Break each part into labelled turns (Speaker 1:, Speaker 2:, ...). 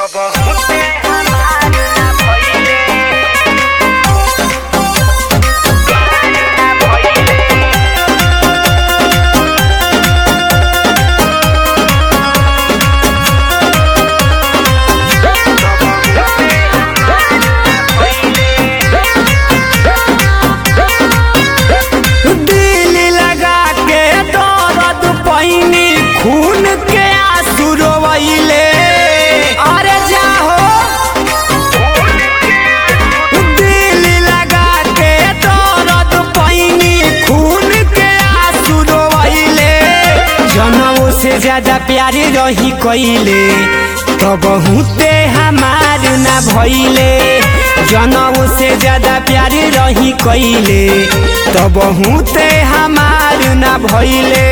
Speaker 1: खून के आंसू रोवैले अरे जाहो दिल लगा के दर्द पैनी खून के आंसू रोवैले जनमों से ज्यादा प्यारी रही कइले तो बहुते हमार ना भइले जनमों से ज्यादा प्यारी रही कइले तो बहुते हमार ना भइले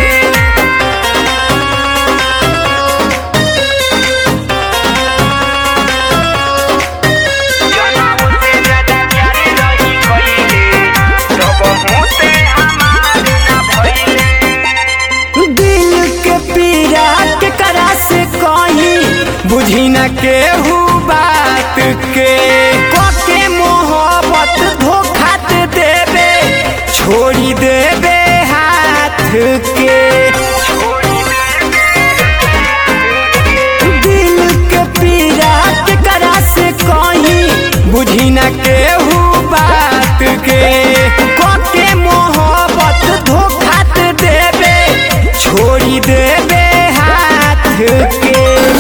Speaker 1: बुझी न केहू बात के कोके मोहब्बत धोखा देवे छोड़ी देवे हाथ के दिल के पीड़ा के करा से कहीं बुझी न केहू बात के कोके मोहब्बत धोखा देवे छोड़ी देवे हाथ के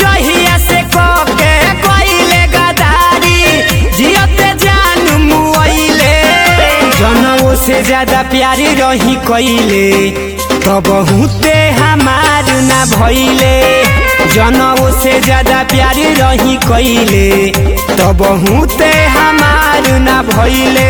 Speaker 1: से ज्यादा प्यारी रही कइले तो बहुते हमार ना भइले जनमों से ज्यादा प्यारी रही कइले तो बहुते हमार ना भइले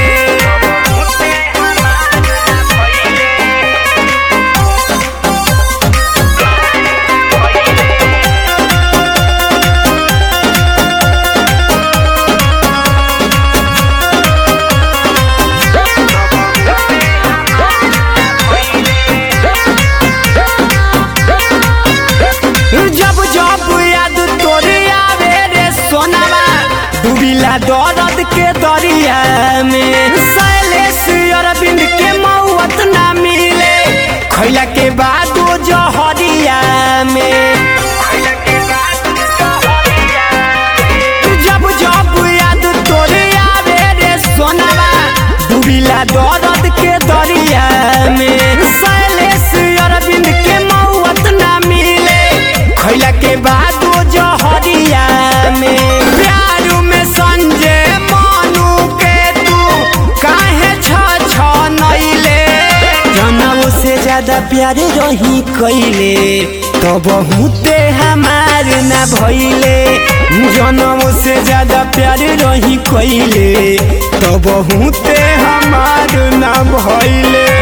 Speaker 1: डूबिला दर्द के दरिया में शैलेश अरविंद के मौत ना मिले खैला के बाद जहरिया में जब जब याद तोरे आवे रे सोनावा डूबिला दर्द के दरिया में शैलेश अरविंद के मौत ना मिले खैला के बाद जहरिया में ज्यादा प्यारे रही कइले तो बहुते हमार ना भइले जनमों से ज्यादा प्यारे रही कइले तो बहुते हमार ना भइले।